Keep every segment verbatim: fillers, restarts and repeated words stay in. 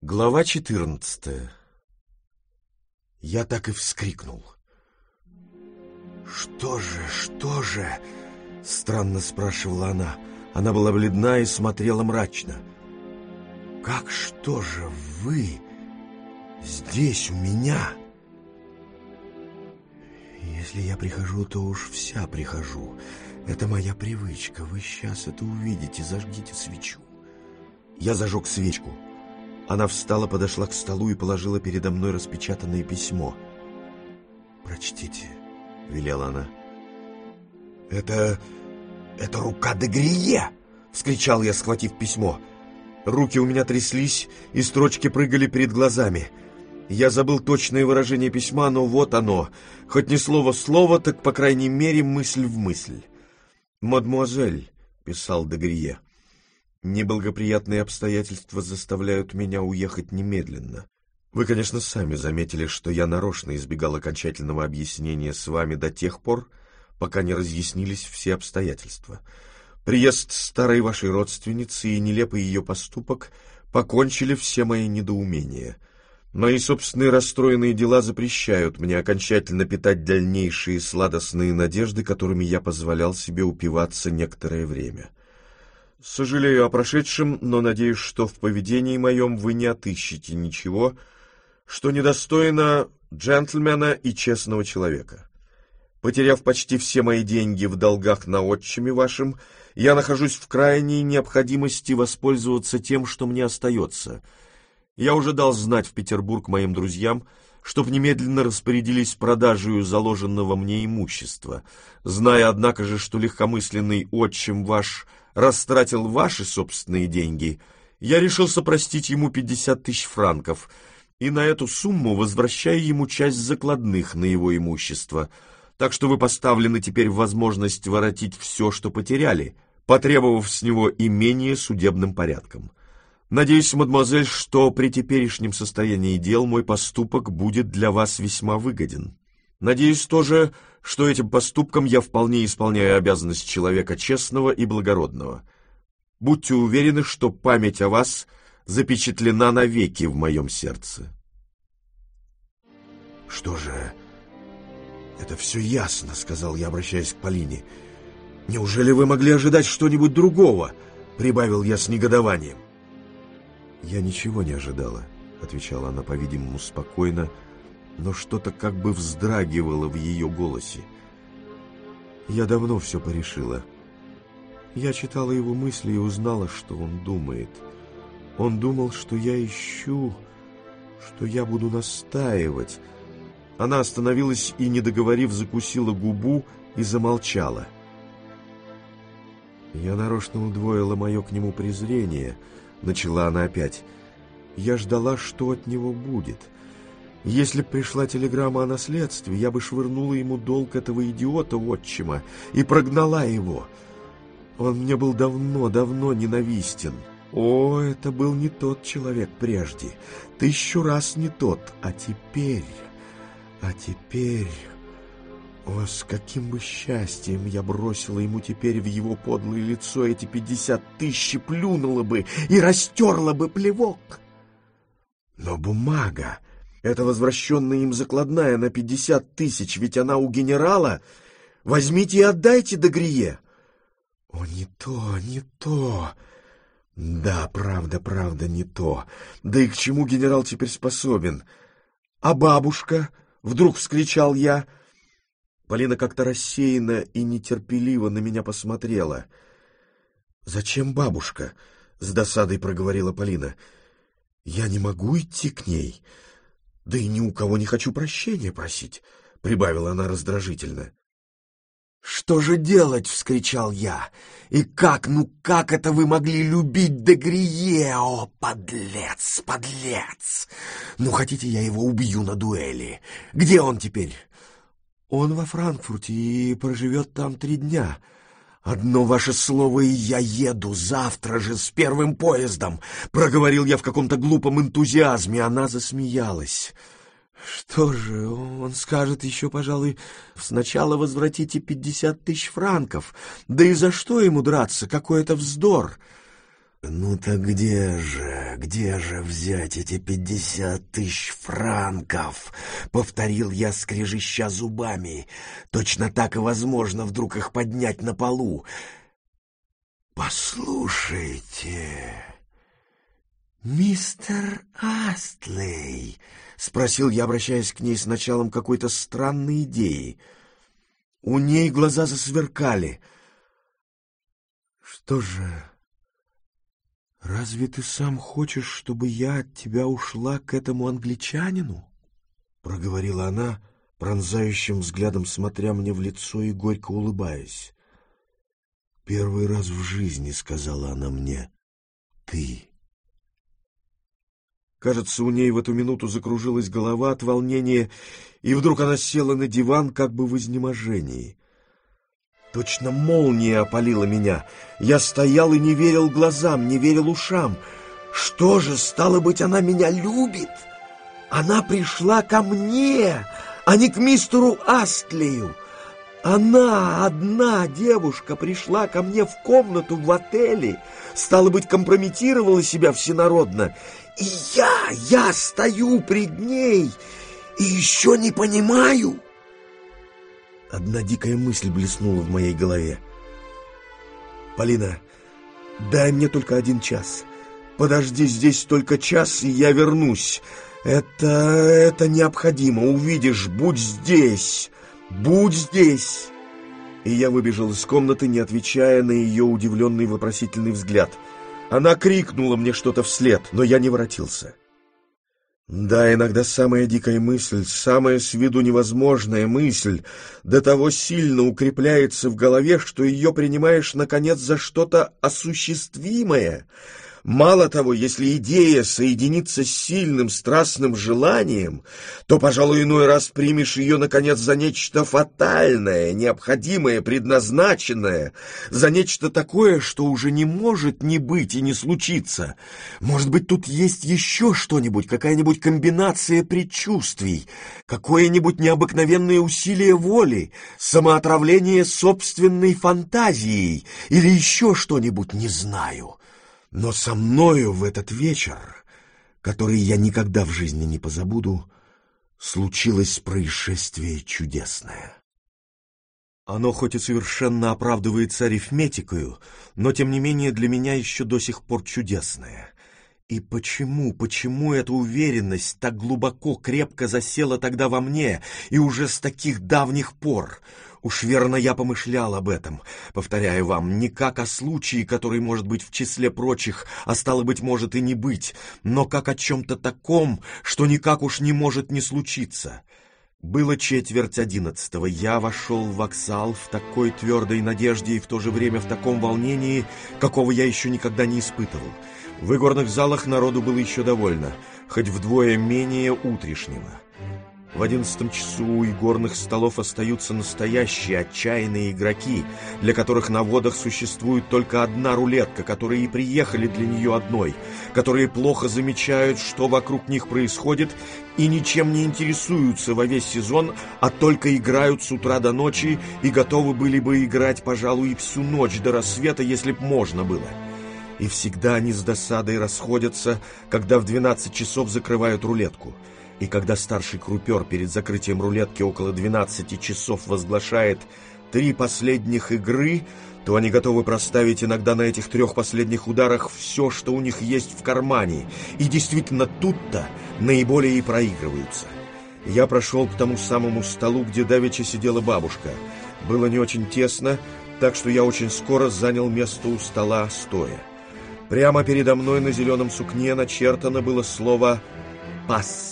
Глава четырнадцатая. Я так и вскрикнул. «Что же, что же?» — странно спрашивала она. Она была бледна и смотрела мрачно. «Как что же вы здесь у меня?» «Если я прихожу, то уж вся прихожу. Это моя привычка. Вы сейчас это увидите. Зажгите свечу». Я зажег свечку. Она встала, подошла к столу и положила передо мной распечатанное письмо. «Прочтите», — велела она. «Это... это рука де Грие!» — вскричал я, схватив письмо. Руки у меня тряслись, и строчки прыгали перед глазами. Я забыл точное выражение письма, но вот оно. Хоть не слово в слово, так, по крайней мере, мысль в мысль. «Мадемуазель», — писал де Грие, — «неблагоприятные обстоятельства заставляют меня уехать немедленно. Вы, конечно, сами заметили, что я нарочно избегал окончательного объяснения с вами до тех пор, пока не разъяснились все обстоятельства. Приезд старой вашей родственницы и нелепый ее поступок покончили все мои недоумения. Мои собственные расстроенные дела запрещают мне окончательно питать дальнейшие сладостные надежды, которыми я позволял себе упиваться некоторое время. Сожалею о прошедшем, но надеюсь, что в поведении моем вы не отыщете ничего, что недостойно джентльмена и честного человека. Потеряв почти все мои деньги в долгах на отчиме вашем, я нахожусь в крайней необходимости воспользоваться тем, что мне остается. Я уже дал знать в Петербург моим друзьям, чтоб немедленно распорядились продажею заложенного мне имущества, зная, однако же, что легкомысленный отчим ваш растратил ваши собственные деньги, я решился простить ему пятьдесят тысяч франков, и на эту сумму возвращаю ему часть закладных на его имущество, так что вы поставлены теперь в возможность воротить все, что потеряли, потребовав с него имение судебным порядком. Надеюсь, мадемуазель, что при теперешнем состоянии дел мой поступок будет для вас весьма выгоден. Надеюсь тоже, что этим поступком я вполне исполняю обязанность человека честного и благородного. Будьте уверены, что память о вас запечатлена навеки в моем сердце». «Что же, это все ясно», — сказал я, обращаясь к Полине. «Неужели вы могли ожидать что-нибудь другого?» — прибавил я с негодованием. «Я ничего не ожидала», — отвечала она, по-видимому, спокойно, но что-то как бы вздрагивало в ее голосе. «Я давно все порешила. Я читала его мысли и узнала, что он думает. Он думал, что я ищу, что я буду настаивать». Она остановилась и, не договорив, закусила губу и замолчала. «Я нарочно удвоила мое к нему презрение», — начала она опять. «Я ждала, что от него будет. Если б пришла телеграмма о наследстве, я бы швырнула ему долг этого идиота-отчима и прогнала его. Он мне был давно-давно ненавистен. О, это был не тот человек прежде, тысячу раз не тот, а теперь, а теперь... О, с каким бы счастьем я бросила ему теперь в его подлое лицо эти пятьдесят тысяч, плюнула бы и растерла бы плевок! Но бумага, эта возвращенная им закладная на пятьдесят тысяч, ведь она у генерала. Возьмите и отдайте де Грие». «О, не то, не то. Да, правда, правда, не то. Да и к чему генерал теперь способен? А бабушка?» — вдруг вскричал я. Полина как-то рассеянно и нетерпеливо на меня посмотрела. «Зачем бабушка?» — с досадой проговорила Полина. «Я не могу идти к ней. Да и ни у кого не хочу прощения просить», — прибавила она раздражительно. «Что же делать?» — вскричал я. «И как, ну как это вы могли любить де Грие? О, подлец, подлец! Ну, хотите, я его убью на дуэли? Где он теперь?» «Он во Франкфурте и проживет там три дня. Одно ваше слово, и я еду завтра же с первым поездом», — проговорил я в каком-то глупом энтузиазме. Она засмеялась. «Что же, он скажет еще, пожалуй, сначала возвратите пятьдесят тысяч франков. Да и за что ему драться? Какой это вздор!» Ну так где же, где же взять эти пятьдесят тысяч франков? Повторил я, скрежеща зубами. Точно так и возможно вдруг их поднять на полу. Послушайте, мистер Астлей, спросил я, обращаясь к ней с началом какой-то странной идеи. У ней глаза засверкали. Что же... «Разве ты сам хочешь, чтобы я от тебя ушла к этому англичанину?» — проговорила она, пронзающим взглядом смотря мне в лицо и горько улыбаясь. «Первый раз в жизни, — сказала она мне, — ты». Кажется, у ней в эту минуту закружилась голова от волнения, и вдруг она села на диван как бы в изнеможении. Точно молния опалила меня. Я стоял и не верил глазам, не верил ушам. Что же, стало быть, она меня любит? Она пришла ко мне, а не к мистеру Астлею. Она, одна девушка, пришла ко мне в комнату в отеле, стало быть, компрометировала себя всенародно. И я, я стою пред ней и еще не понимаю... Одна дикая мысль блеснула в моей голове. «Полина, дай мне только один час. Подожди здесь только час, и я вернусь. Это... это необходимо. Увидишь, будь здесь, будь здесь!» И я выбежал из комнаты, не отвечая на ее удивленный вопросительный взгляд. Она крикнула мне что-то вслед, но я не воротился. Да, иногда самая дикая мысль, самая с виду невозможная мысль до того сильно укрепляется в голове, что ее принимаешь, наконец, за что-то осуществимое. Мало того, если идея соединится с сильным страстным желанием, то, пожалуй, иной раз примешь ее, наконец, за нечто фатальное, необходимое, предназначенное, за нечто такое, что уже не может не быть и не случиться. Может быть, тут есть еще что-нибудь, какая-нибудь комбинация предчувствий, какое-нибудь необыкновенное усилие воли, самоотравление собственной фантазией или еще что-нибудь, не знаю. Но со мною в этот вечер, который я никогда в жизни не позабуду, случилось происшествие чудесное. Оно хоть и совершенно оправдывается арифметикою, но тем не менее для меня еще до сих пор чудесное. И почему, почему эта уверенность так глубоко, крепко засела тогда во мне и уже с таких давних пор? Уж верно, я помышлял об этом, повторяю вам, не как о случае, который может быть в числе прочих, а стало быть, может и не быть, но как о чем-то таком, что никак уж не может не случиться. Было четверть одиннадцатого, я вошел в вокзал в такой твердой надежде и в то же время в таком волнении, какого я еще никогда не испытывал. В игорных залах народу было еще довольно, хоть вдвое менее утрешнего. В одиннадцатом часу у игорных столов остаются настоящие отчаянные игроки, для которых на водах существует только одна рулетка, которые и приехали для нее одной, которые плохо замечают, что вокруг них происходит, и ничем не интересуются во весь сезон, а только играют с утра до ночи и готовы были бы играть, пожалуй, и всю ночь до рассвета, если б можно было. И всегда они с досадой расходятся, когда в двенадцать часов закрывают рулетку. И когда старший крупер перед закрытием рулетки около двенадцати часов возглашает три последних игры, то они готовы проставить иногда на этих трех последних ударах все, что у них есть в кармане. И действительно тут-то наиболее и проигрываются. Я прошел к тому самому столу, где давеча сидела бабушка. Было не очень тесно, так что я очень скоро занял место у стола стоя. Прямо передо мной на зеленом сукне начертано было слово «пассы».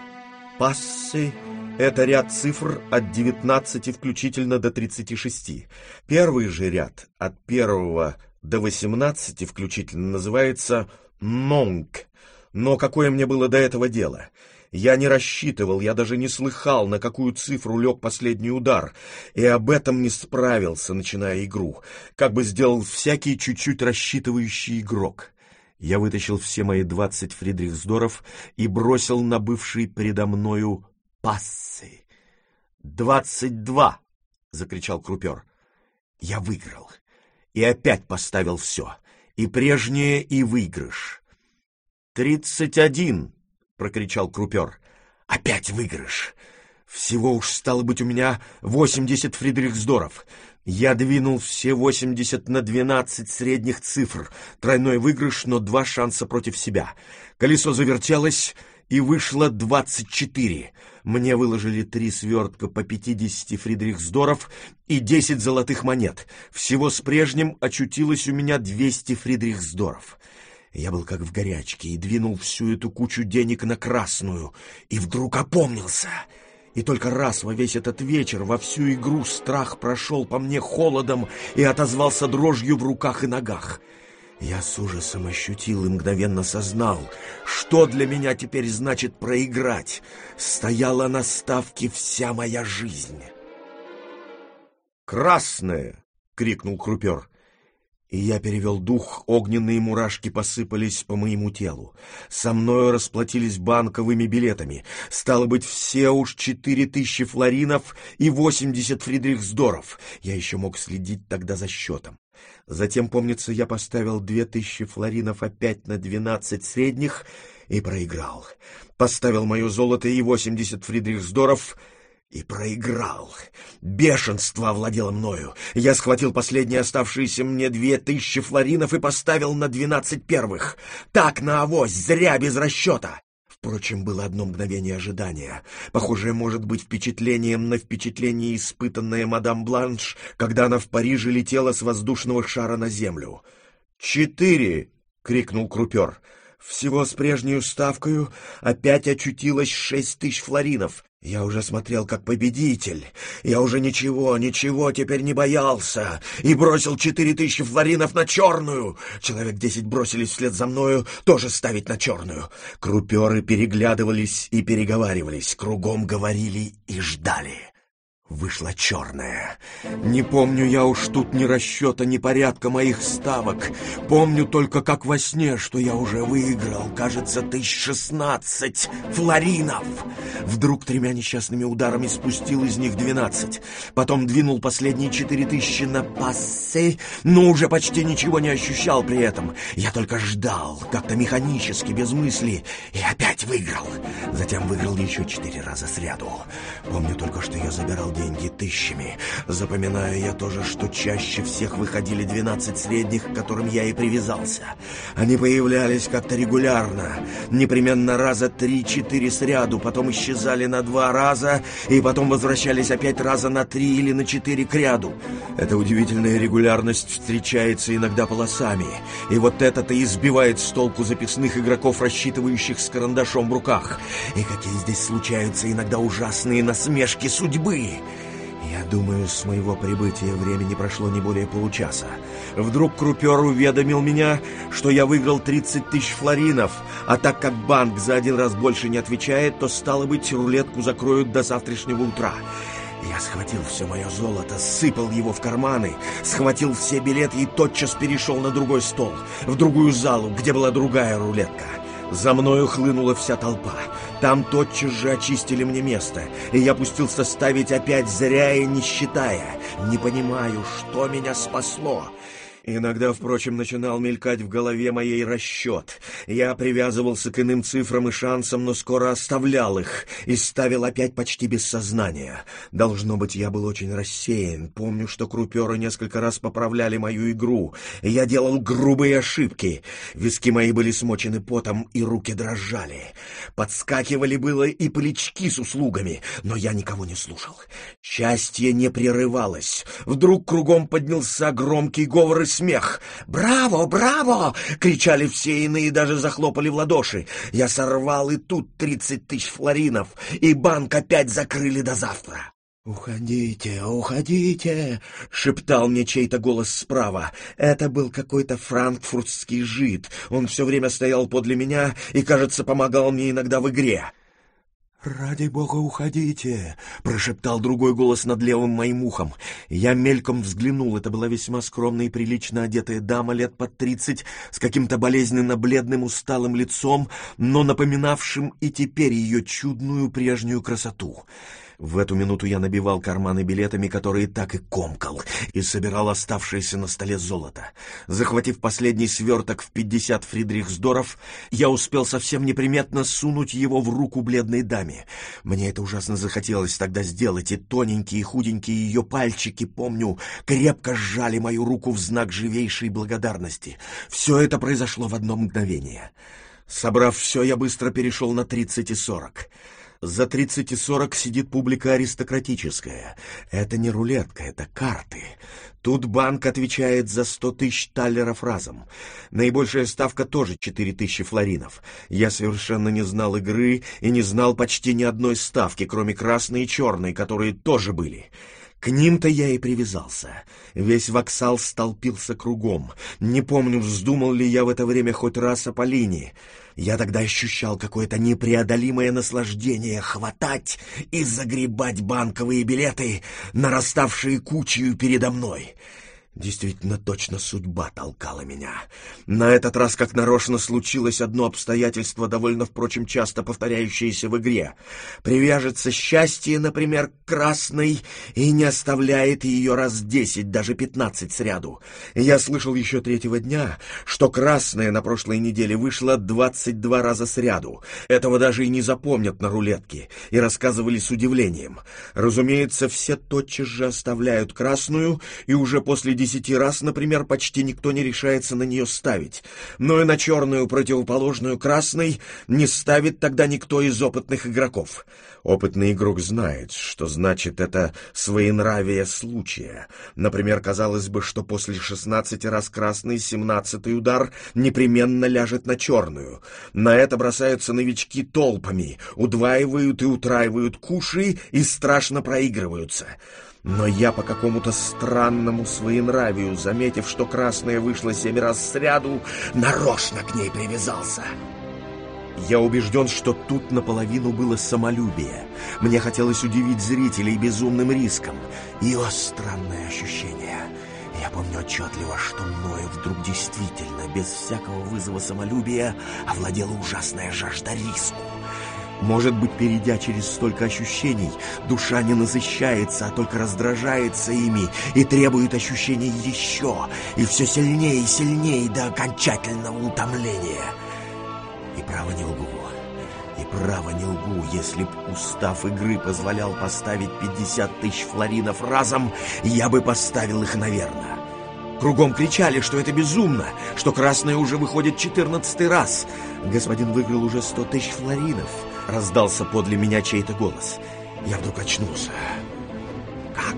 Пассы — это ряд цифр от девятнадцати включительно до тридцати шести. Первый же ряд от первого до восемнадцати включительно называется «нонг». Но какое мне было до этого дело? Я не рассчитывал, я даже не слыхал, на какую цифру лег последний удар, и об этом не справился, начиная игру, как бы сделал всякий чуть-чуть рассчитывающий игрок. Я вытащил все мои двадцать фридрихсдоров и бросил на бывший передо мною пассы. «Двадцать два!» — закричал крупер. Я выиграл и опять поставил все. и прежнее, и выигрыш. «Тридцать один!» — прокричал крупер. «Опять выигрыш! Всего уж стало быть у меня восемьдесят фридрихсдоров. Я двинул все восемьдесят на двенадцать средних цифр. Тройной выигрыш, но два шанса против себя. Колесо завертелось, и вышло двадцать четыре. Мне выложили три свертка по пятьдесят фридрихсдоров и десять золотых монет. Всего с прежним очутилось у меня двести фридрихсдоров. Я был как в горячке и двинул всю эту кучу денег на красную, и вдруг опомнился. И только раз во весь этот вечер, во всю игру, страх прошел по мне холодом и отозвался дрожью в руках и ногах. Я с ужасом ощутил и мгновенно сознал, что для меня теперь значит проиграть. Стояла на ставке вся моя жизнь. «Красное!» — крикнул крупер. И я перевел дух, огненные мурашки посыпались по моему телу. Со мною расплатились банковыми билетами. Стало быть, все уж четыре тысячи флоринов и восемьдесят фридрихсдоров. Я еще мог следить тогда за счетом. Затем, помнится, я поставил две тысячи флоринов опять на двенадцать средних и проиграл. Поставил мое золото и восемьдесят фридрихсдоров и проиграл. Бешенство овладело мною. Я схватил последние оставшиеся мне две тысячи флоринов и поставил на двенадцать первых. Так, на авось, зря, без расчета. Впрочем, было одно мгновение ожидания, похожее, может быть, впечатлением на впечатление, испытанное мадам Бланш, когда она в Париже летела с воздушного шара на землю. «Четыре!» — крикнул крупер. Всего с прежней ставкою опять очутилось шесть тысяч флоринов. Я уже смотрел как победитель. Я уже ничего, ничего теперь не боялся. И бросил четыре тысячи флоринов на черную. Человек десять бросились вслед за мною тоже ставить на черную. Круперы переглядывались и переговаривались. Кругом говорили и ждали. Вышла черная. Не помню я уж тут ни расчета, ни порядка моих ставок. Помню только, как во сне, что я уже выиграл, кажется, тысяч шестнадцать флоринов. Вдруг тремя несчастными ударами спустил из них двенадцать. Потом двинул последние четыре тысячи на пассе, но уже почти ничего не ощущал при этом. Я только ждал, как-то механически, без мысли, и опять выиграл. Затем выиграл еще четыре раза сряду. Помню только, что я забирал деньги тысячами. Запоминаю я тоже, что чаще всех выходили двенадцать средних, к которым я и привязался. Они появлялись как-то регулярно, непременно раза три-четыре сряду, потом исчезали на два раза, и потом возвращались опять раза на три или на четыре к ряду. Эта удивительная регулярность встречается иногда полосами, и вот это-то и сбивает с толку записных игроков, рассчитывающих с карандашом в руках. И какие здесь случаются иногда ужасные насмешки судьбы. Я думаю, с моего прибытия времени прошло не более получаса. Вдруг крупер уведомил меня, что я выиграл тридцать тысяч флоринов, а так как банк за один раз больше не отвечает, то, стало быть, рулетку закроют до завтрашнего утра. Я схватил все мое золото, сыпал его в карманы, схватил все билеты и тотчас перешел на другой стол, в другую залу, где была другая рулетка. За мною хлынула вся толпа. Там тотчас же очистили мне место, и я пустился ставить опять зря и не считая. Не понимаю, что меня спасло. Иногда, впрочем, начинал мелькать в голове моей расчет. Я привязывался к иным цифрам и шансам, но скоро оставлял их и ставил опять почти без сознания. Должно быть, я был очень рассеян. Помню, что круперы несколько раз поправляли мою игру, и я делал грубые ошибки. Виски мои были смочены потом, и руки дрожали. Подскакивали было и полячки с услугами, но я никого не слушал. Счастье не прерывалось. Вдруг кругом поднялся громкий говор и смех. «Браво! Браво!» — кричали все иные, даже захлопали в ладоши. Я сорвал и тут тридцать тысяч флоринов, и банк опять закрыли до завтра. «Уходите, уходите!» — шептал мне чей-то голос справа. Это был какой-то франкфуртский жид. Он все время стоял подле меня и, кажется, помогал мне иногда в игре. «Ради бога, уходите!» — прошептал другой голос над левым моим ухом. Я мельком взглянул. Это была весьма скромная и прилично одетая дама лет под тридцать, с каким-то болезненно-бледным усталым лицом, но напоминавшим и теперь ее чудную прежнюю красоту. В эту минуту я набивал карманы билетами, которые так и комкал, и собирал оставшееся на столе золото. Захватив последний сверток в пятьдесят фридрихсдоров, я успел совсем неприметно сунуть его в руку бледной даме. Мне это ужасно захотелось тогда сделать, и тоненькие и худенькие ее пальчики, помню, крепко сжали мою руку в знак живейшей благодарности. Все это произошло в одно мгновение. Собрав все, я быстро перешел на тридцать и сорок. За тридцать и сорок сидит публика аристократическая. Это не рулетка, это карты. Тут банк отвечает за сто тысяч таллеров разом. Наибольшая ставка тоже четыре тысячи флоринов. Я совершенно не знал игры и не знал почти ни одной ставки, кроме красной и черной, которые тоже были. К ним-то я и привязался. Весь воксал столпился кругом. Не помню, вздумал ли я в это время хоть раз о Полине. Я тогда ощущал какое-то непреодолимое наслаждение хватать и загребать банковые билеты, нараставшие кучею передо мной. Действительно, точно судьба толкала меня. На этот раз, как нарочно, случилось одно обстоятельство, довольно, впрочем, часто повторяющееся в игре. Привяжется счастье, например, к красной, и не оставляет ее раз десять, даже пятнадцать сряду. Я слышал еще третьего дня, что красная на прошлой неделе вышла двадцать два раза сряду. Этого даже и не запомнят на рулетке, и рассказывали с удивлением. Разумеется, все тотчас же оставляют красную, и уже после десяти раз, например, почти никто не решается на нее ставить. Но и на черную, противоположную красной, не ставит тогда никто из опытных игроков. Опытный игрок знает, что значит это своенравие случая. Например, казалось бы, что после шестнадцати раз красный семнадцатый удар непременно ляжет на черную. На это бросаются новички толпами, удваивают и утраивают куши и страшно проигрываются. Но я по какому-то странному своенравию, заметив, что красная вышла семь раз сряду, нарочно к ней привязался. Я убежден, что тут наполовину было самолюбие. Мне хотелось удивить зрителей безумным риском. И, о, странное ощущение! Я помню отчетливо, что мною вдруг действительно, без всякого вызова самолюбия, овладела ужасная жажда риску. Может быть, перейдя через столько ощущений, душа не насыщается, а только раздражается ими и требует ощущений еще, и все сильнее и сильнее до окончательного утомления. И право не лгу, и право не лгу, если б устав игры позволял поставить пятьдесят тысяч флоринов разом, я бы поставил их, наверное. Кругом кричали, что это безумно, что красная уже выходит четырнадцатый раз. Господин выиграл уже сто тысяч флоринов. Раздался подле меня чей-то голос. Я вдруг очнулся. Как?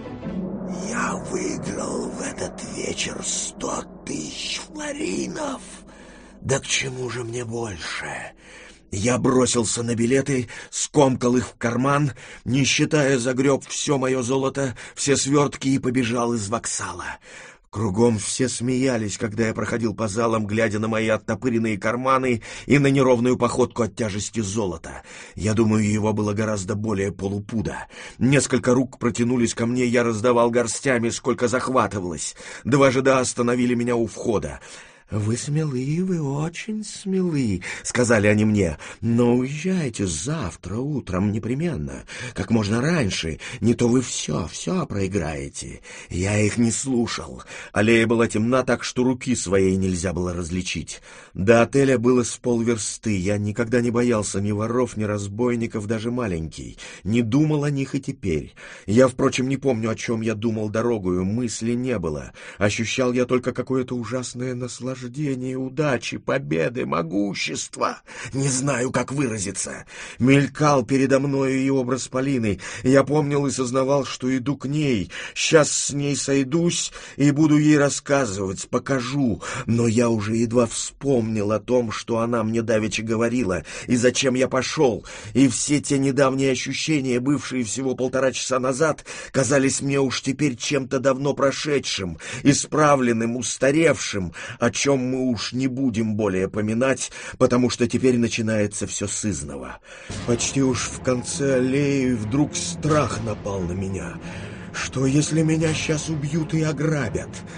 Я выиграл в этот вечер сто тысяч флоринов? Да к чему же мне больше? Я бросился на билеты, скомкал их в карман, не считая, загреб все мое золото, все свертки и побежал из воксала. Кругом все смеялись, когда я проходил по залам, глядя на мои оттопыренные карманы и на неровную походку от тяжести золота. Я думаю, его было гораздо более полупуда. Несколько рук протянулись ко мне, я раздавал горстями, сколько захватывалось. Два жида остановили меня у входа. «Вы смелы, вы очень смелы», — сказали они мне, — «но уезжайте завтра утром непременно, как можно раньше, не то вы все, все проиграете». Я их не слушал. Аллея была темна, так что руки своей нельзя было различить. До отеля было с полверсты. Я никогда не боялся ни воров, ни разбойников, даже маленький. Не думал о них и теперь. Я, впрочем, не помню, о чем я думал дорогою, мысли не было. Ощущал я только какое-то ужасное наслаждение. Наслаждение, удачи, победы, могущества. Не знаю, как выразиться. Мелькал передо мною и образ Полины. Я помнил и сознавал, что иду к ней. Сейчас с ней сойдусь и буду ей рассказывать, покажу. Но я уже едва вспомнил о том, что она мне давеча говорила, и зачем я пошел. И все те недавние ощущения, бывшие всего полтора часа назад, казались мне уж теперь чем-то давно прошедшим, исправленным, устаревшим, о чем мы уж не будем более поминать, потому что теперь начинается все сызново. Почти уж в конце аллеи вдруг страх напал на меня. Что, если меня сейчас убьют и ограбят?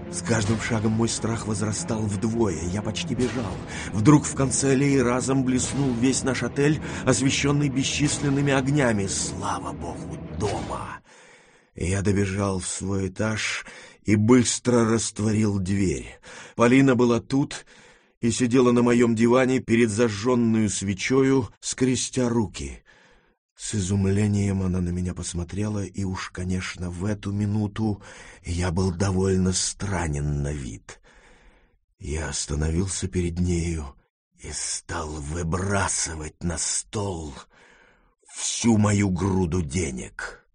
С каждым шагом мой страх возрастал вдвое. Я почти бежал. Вдруг в конце аллеи разом блеснул весь наш отель, освещенный бесчисленными огнями. Слава богу, дома! Я добежал в свой этаж и быстро растворил дверь. Полина была тут и сидела на моем диване перед зажженную свечою, скрестя руки. С изумлением она на меня посмотрела, и уж, конечно, в эту минуту я был довольно странен на вид. Я остановился перед нею и стал выбрасывать на стол всю мою груду денег.